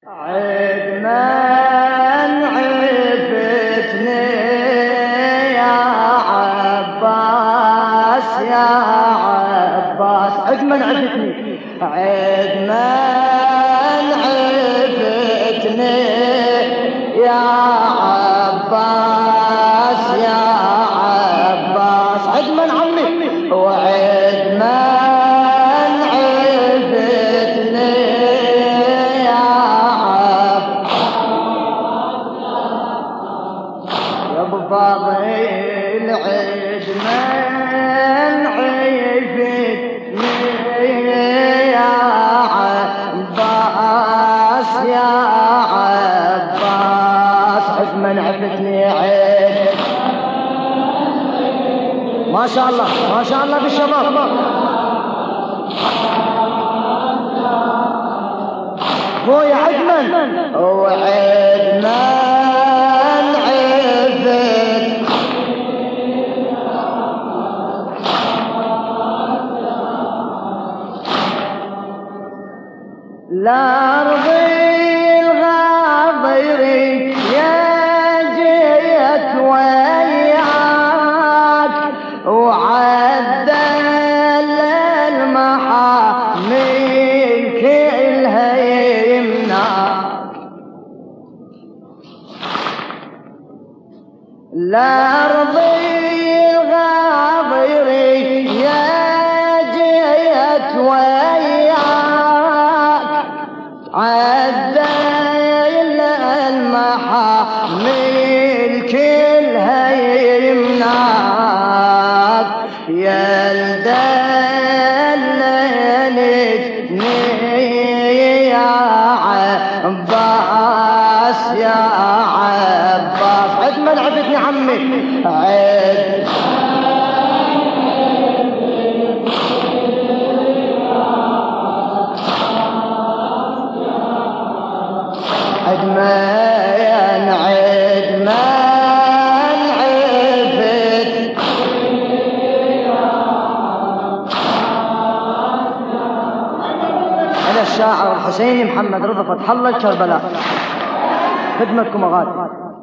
عدمان عفتني يا عباس يا عباس، عدمان عفتني، عدمان عفتني يا عباس يا عباس، عدمان عمي وعدمان عفتني يا عباس يا ابو فاضل، عدمان عفتني يا عباس يا عباس، عدمان عفتني عيد، ما شاء الله ما شاء الله بالشباب، هو يا عدمان وعدمان عفت لا رضي الغاضري يا جيت وياك وعدل المحامل كلها يمناك، لا رضي الغاضري يا جيت وياك عدل المحامل كلها يمناك، يا الدللتني يا عباس يا عباس، عدمان عفتني عمي عد عدمان عدمان عفت أنا الشاعر الحسيني محمد رضا فتح الله الكربلاء، خدمتكم أغاني.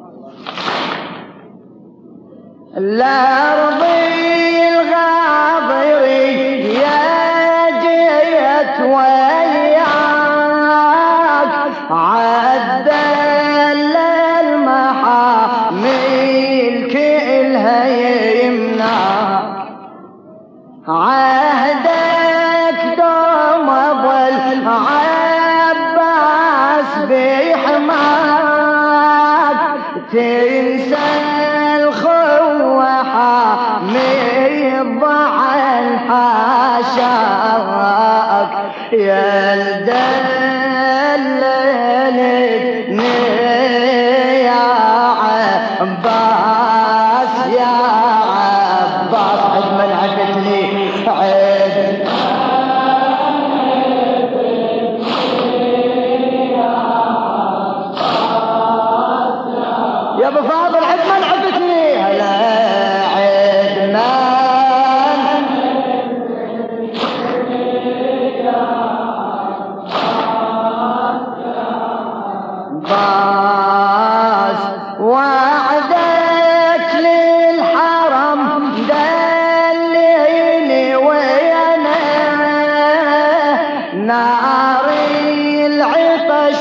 لا رضي الغاضري يا جيت وياك عدل المحامل كلها يمناك، عهدك دوم ظل عباس بحماك، تنسى الخوة حامي الضعن حاشاك، يا الدللتني يا عباس يا عباس، عدمان عفتني عد يا ابو فاضل، عدمان عفتني هلا عدمان باس وعدك للحرم دليني ويانا، ناري العطش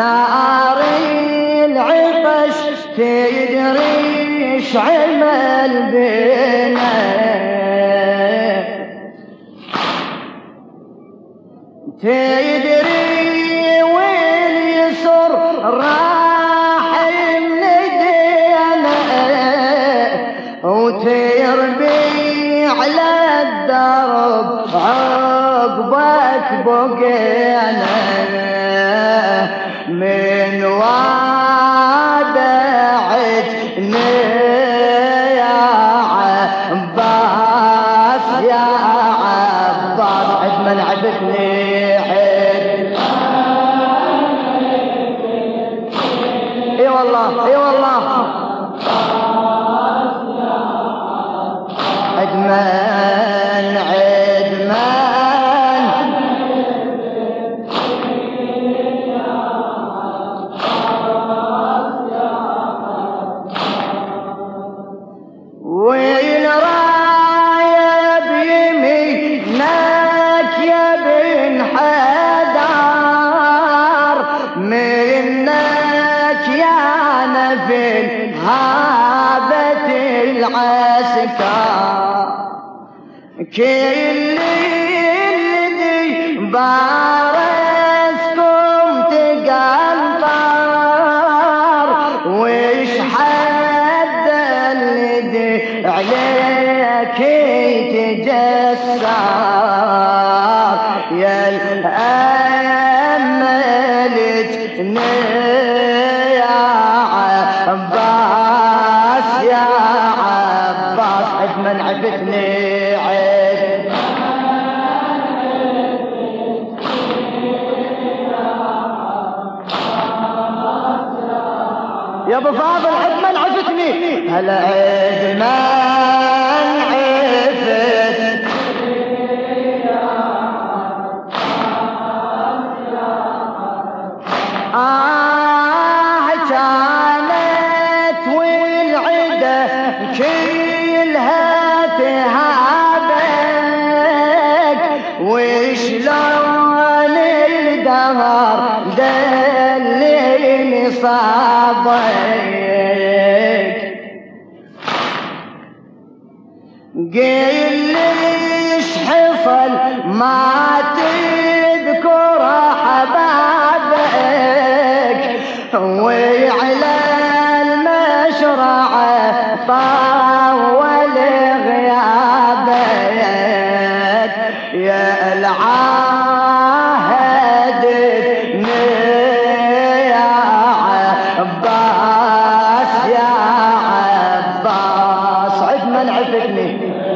ناري العطش تدري شعمل بينا، تدري وين يسر راح من ايدينا، وتربي على الدرب عقبك بقينا، من وادعتني يا عباس يا عباس، عدمان عفتني اي والله اي والله، عدمان عدمان هابت العسكر كل اللي بارسكم تقنطر وش حد اللي عليك تجسر يا الأملتني يا عباس يا عباس عد من عفتني عد يا ابو فاضل عد من عفتني هلا عد من عفت كانت والعدة كلها تهابك وشلون الدهر دلني صابك قل ليش حصل ما تذكر حبابك وعلى المشرعة طول غيابك يا العاهد يا عباس يا عباس عد من عفتني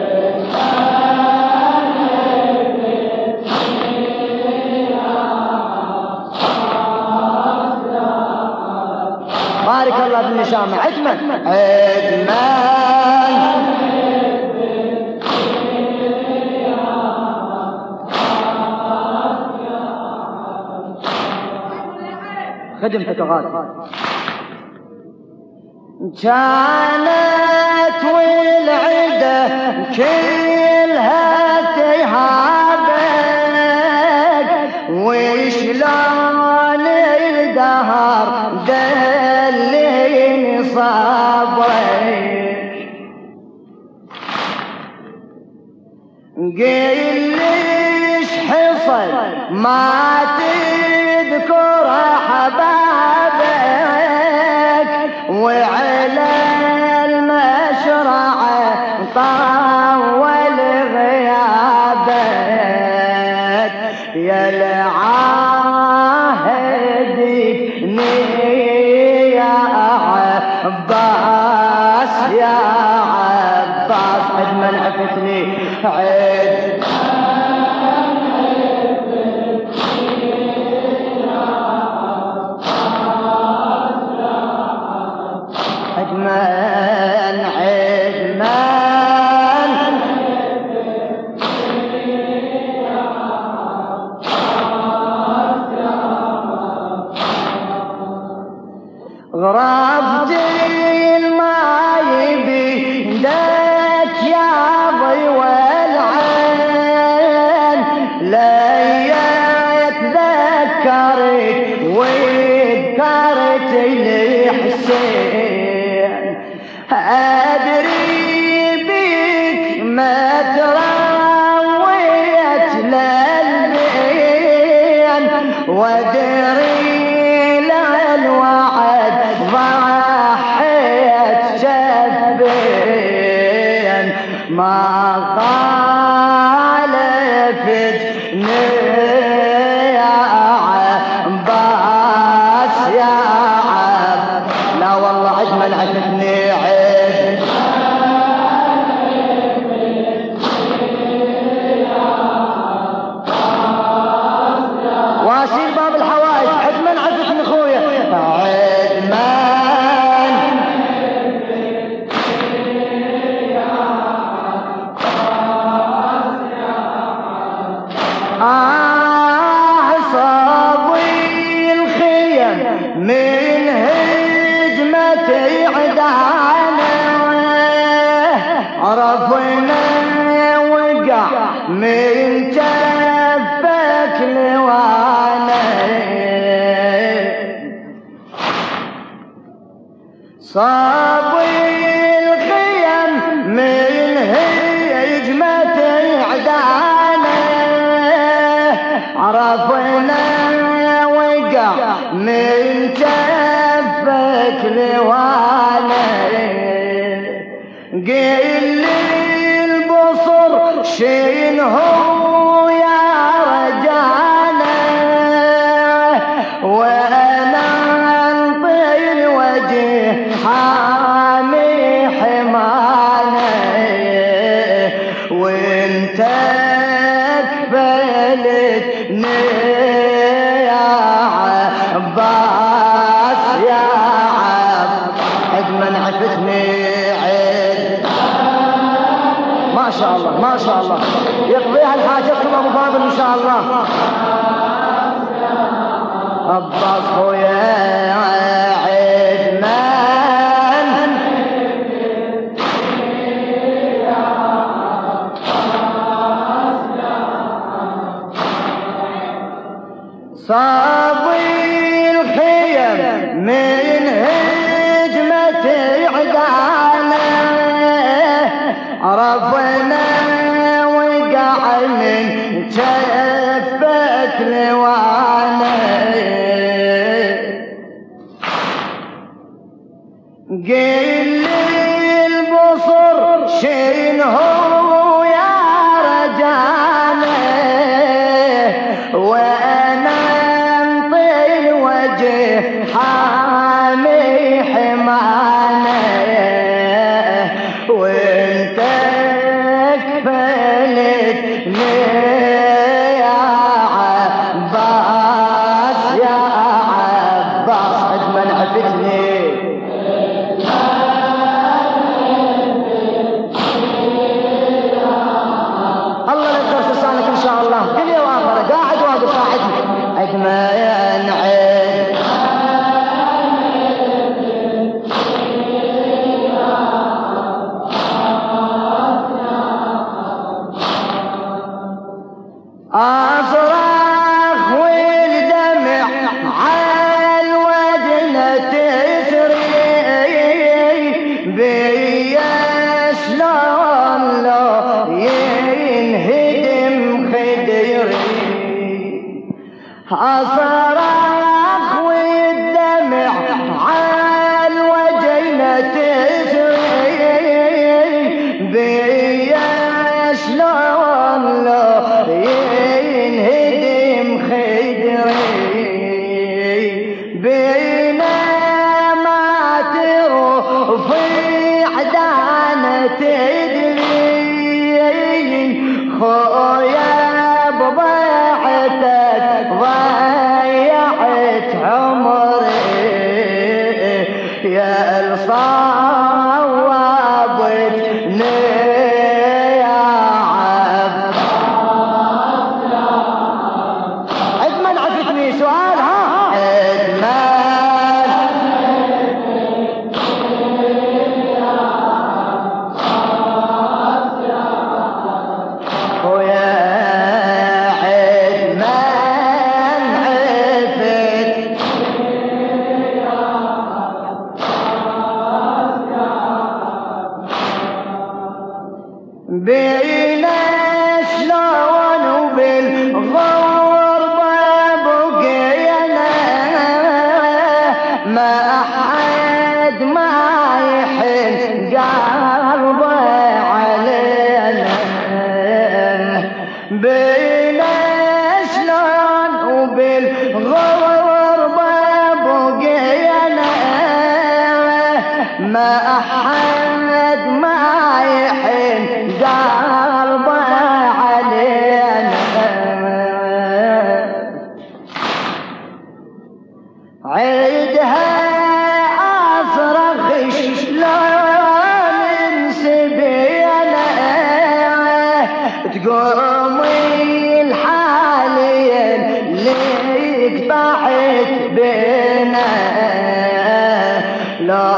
بارك الله بالنشامة عدمان عدمان خدمتك غالي كانت والعدة كلها تهابك وشلون الدهر دلني صابك قل ليش حصل ما تذكر حبابك وعلى المشرعة طول غيابك يا العاهدني يا عباس يا عباس عد من عفتني عد عدمان عدمان غربت الماي بيدك يا ضوى العين لا يتذكرك وذكرت الحسين أدري بك ما ترويت للبين وادري للوعد ضحيت جبين ما خالفتني يا عباس يا عباس لا والله أجمل عشتني عيد واسير باب الحوائج عدمان عفتني خويا عدمان صابي الخيم من هجمة عدانه عرفنا وقع من كفك لوانه صاب عرفنا وقع من كفك لواني قيل لي البصر شين هو يا رجانا وانا انطي الوجه حامي حمانا وانت كفلتني يا عباس يا عبد من عفتني عد ما شاء الله ما شاء الله يقضيها الحاجتكم ابو فاضل ان شاء الله عباس خويا عدمان صابي الخيم من هجمة عدانا عرفنا وقع من كفك لوانا قيل لي البصر شين هو يا رجانا وانا انطي الوجه حامي حمانا وانت كفلتني يا عباس يا عباس اجمل عفتني الله لا يدرس لسانك ان شاء الله دنيا واخره قاعد واقف قاعدني اجمل عد أصرخ والدمع عالوجنة تسري بيا شلون لو ينهدم خدري أصرخ والدمع عالوجنة تسري بيا شلون لو ينهدم خدري بينما ترفع دانة تدري خويا بضيعتك ضيعت عمري يا الصوابتني يا عبد عدمان عفتني سؤال ها عدمان ويا عدمان عفت بينا شلون وبالغربة بقينا ما أحد ما يحن قلبه علينا بينا شلون وبالغربة بقينا ما أحد ما يحن قلبه علينا عيدها أصرخ شلون نسبينا تقومي الحاليا اللي قطعت بينا لو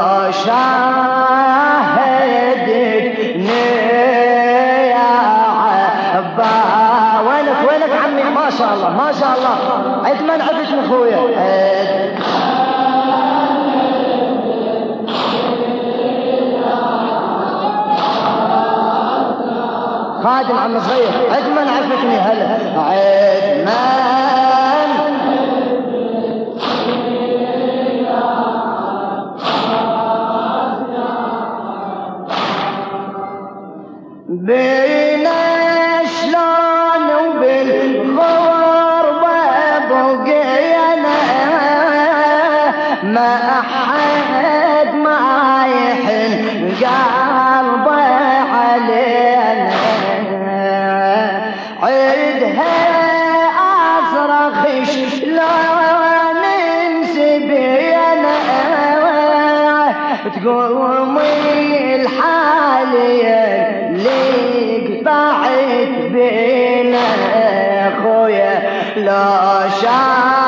شاهدتني يا عبا وينك عمي ما شاء الله ما شاء الله عدمان عفتني اخويا خادم عم صغير عدمان عفتني هلا عدمان ما أحد ما يحن قلبه علينا عيدها أصرخ شلون ننسبينا تقومي الحالية اللي قطعت بينا خويا لو شاف